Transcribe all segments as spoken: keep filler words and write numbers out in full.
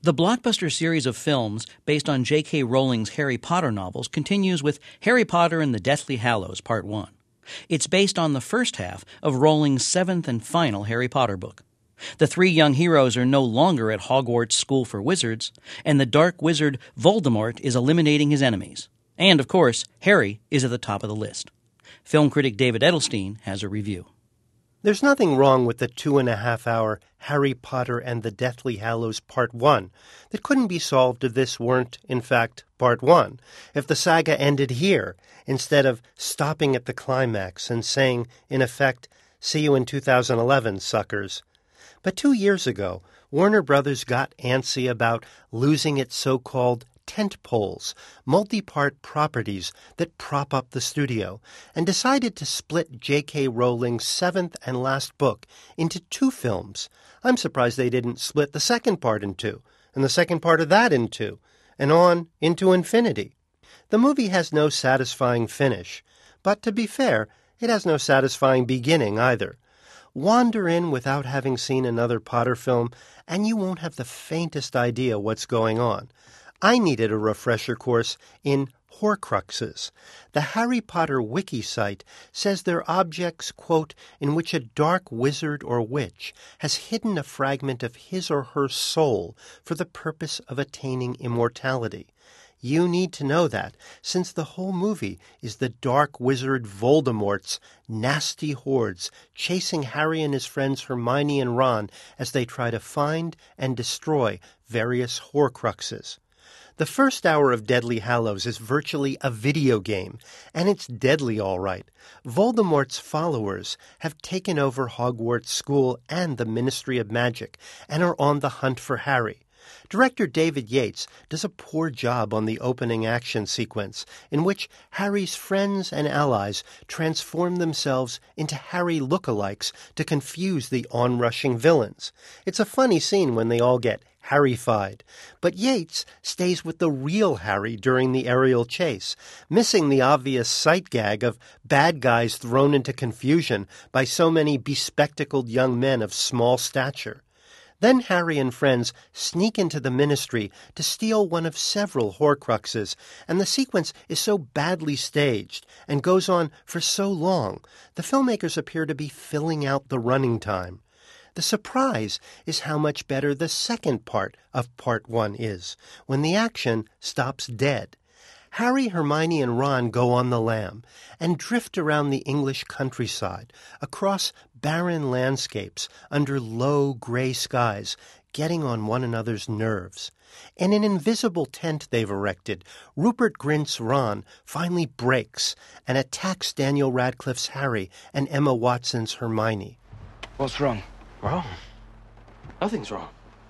The blockbuster series of films based on J K. Rowling's Harry Potter novels continues with Harry Potter and the Deathly Hallows Part one. It's based on the first half of Rowling's seventh and final Harry Potter book. The three young heroes are no longer at Hogwarts School for Wizards, and the dark wizard Voldemort is eliminating his enemies. And, of course, Harry is at the top of the list. Film critic David Edelstein has a review. There's nothing wrong with the two-and-a-half-hour Harry Potter and the Deathly Hallows Part one that couldn't be solved if this weren't, in fact, Part one, if the saga ended here, instead of stopping at the climax and saying, in effect, see you in two thousand eleven, suckers. But two years ago, Warner Brothers got antsy about losing its so-called tentpoles, multi-part properties that prop up the studio, and decided to split J K. Rowling's seventh and last book into two films. I'm surprised they didn't split the second part in two, and the second part of that in two, and on into infinity. The movie has no satisfying finish, but to be fair, it has no satisfying beginning either. Wander in without having seen another Potter film, and you won't have the faintest idea what's going on. I needed a refresher course in Horcruxes. The Harry Potter wiki site says they're objects, quote, in which a dark wizard or witch has hidden a fragment of his or her soul for the purpose of attaining immortality. You need to know that, since the whole movie is the dark wizard Voldemort's nasty hordes chasing Harry and his friends Hermione and Ron as they try to find and destroy various Horcruxes. The first hour of Deathly Hallows is virtually a video game, and it's deadly all right. Voldemort's followers have taken over Hogwarts School and the Ministry of Magic and are on the hunt for Harry. Director David Yates does a poor job on the opening action sequence, in which Harry's friends and allies transform themselves into Harry lookalikes to confuse the onrushing villains. It's a funny scene when they all get Harry-fied, but Yates stays with the real Harry during the aerial chase, missing the obvious sight gag of bad guys thrown into confusion by so many bespectacled young men of small stature. Then Harry and friends sneak into the Ministry to steal one of several Horcruxes, and the sequence is so badly staged and goes on for so long, the filmmakers appear to be filling out the running time. The surprise is how much better the second part of Part one is, when the action stops dead. Harry, Hermione, and Ron go on the lam and drift around the English countryside, across barren landscapes, under low gray skies, getting on one another's nerves. In an invisible tent they've erected, Rupert Grint's Ron finally breaks and attacks Daniel Radcliffe's Harry and Emma Watson's Hermione. What's wrong? Wrong? Nothing's wrong.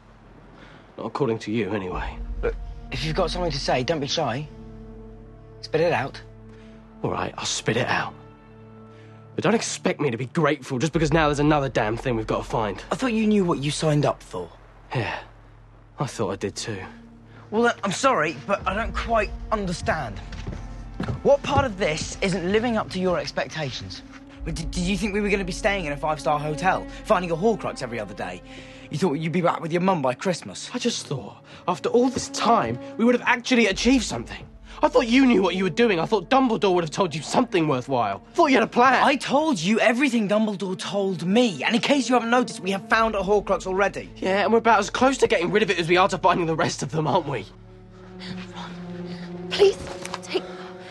Not according to you, anyway. Look, if you've got something to say, don't be shy. Spit it out. All right, I'll spit it out. But don't expect me to be grateful just because now there's another damn thing we've got to find. I thought you knew what you signed up for. Yeah, I thought I did too. Well, uh, I'm sorry, but I don't quite understand. What part of this isn't living up to your expectations? Did, did you think we were going to be staying in a five-star hotel, finding a Horcrux every other day? You thought you'd be back with your mum by Christmas? I just thought, after all this time, we would have actually achieved something. I thought you knew what you were doing. I thought Dumbledore would have told you something worthwhile. I thought you had a plan. I told you everything Dumbledore told me. And in case you haven't noticed, we have found a Horcrux already. Yeah, and we're about as close to getting rid of it as we are to finding the rest of them, aren't we? Ron, please, take...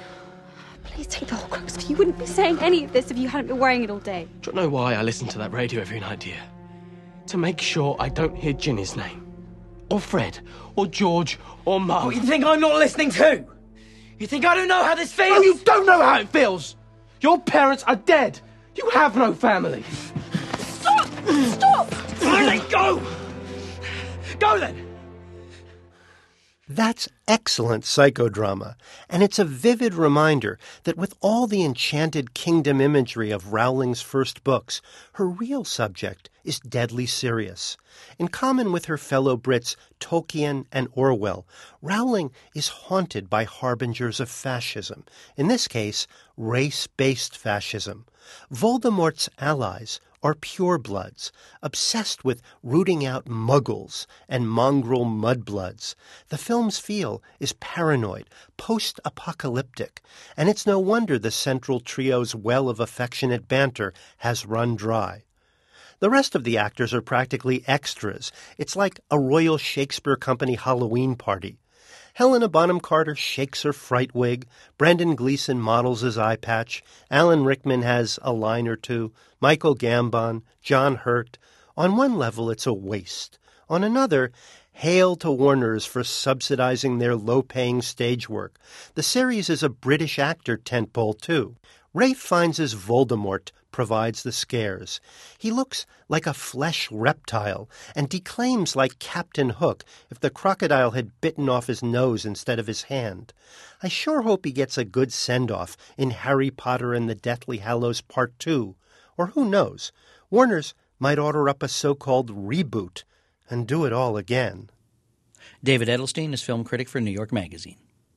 Please take the Horcrux. You wouldn't be saying any of this if you hadn't been wearing it all day. Do you know why I listen to that radio every night, dear? To make sure I don't hear Ginny's name. Or Fred. Or George. Or Mum. What, you think I'm not listening too? You think I don't know how this feels? Oh, you don't know how it feels! Your parents are dead! You have no family! Stop! Stop! Finally, go! Go then! That's excellent psychodrama, and it's a vivid reminder that with all the enchanted kingdom imagery of Rowling's first books, her real subject is deadly serious. In common with her fellow Brits Tolkien and Orwell, Rowling is haunted by harbingers of fascism, in this case, race-based fascism. Voldemort's allies, are purebloods, obsessed with rooting out muggles and mongrel mudbloods. The film's feel is paranoid, post-apocalyptic, and it's no wonder the central trio's well of affectionate banter has run dry. The rest of the actors are practically extras. It's like a Royal Shakespeare Company Halloween party. Helena Bonham Carter shakes her fright wig, Brendan Gleeson models his eye patch, Alan Rickman has a line or two, Michael Gambon, John Hurt. On one level, it's a waste. On another, hail to Warners for subsidizing their low-paying stage work. The series is a British actor tentpole, too. Ralph Fiennes' Voldemort provides the scares. He looks like a flesh reptile and declaims like Captain Hook if the crocodile had bitten off his nose instead of his hand. I sure hope he gets a good send-off in Harry Potter and the Deathly Hallows Part two. Or who knows, Warner's might order up a so-called reboot and do it all again. David Edelstein is film critic for New York Magazine.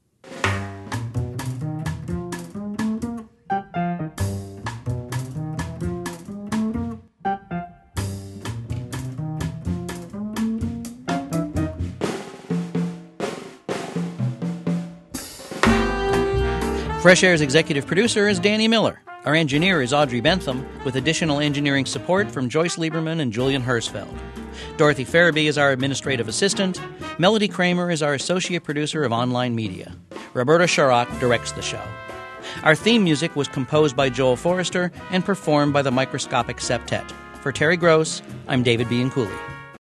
Fresh Air's executive producer is Danny Miller. Our engineer is Audrey Bentham, with additional engineering support from Joyce Lieberman and Julian Hersfeld. Dorothy Farabee is our administrative assistant. Melody Kramer is our associate producer of online media. Roberta Sharrock directs the show. Our theme music was composed by Joel Forrester and performed by the Microscopic Septet. For Terry Gross, I'm David Bianculli.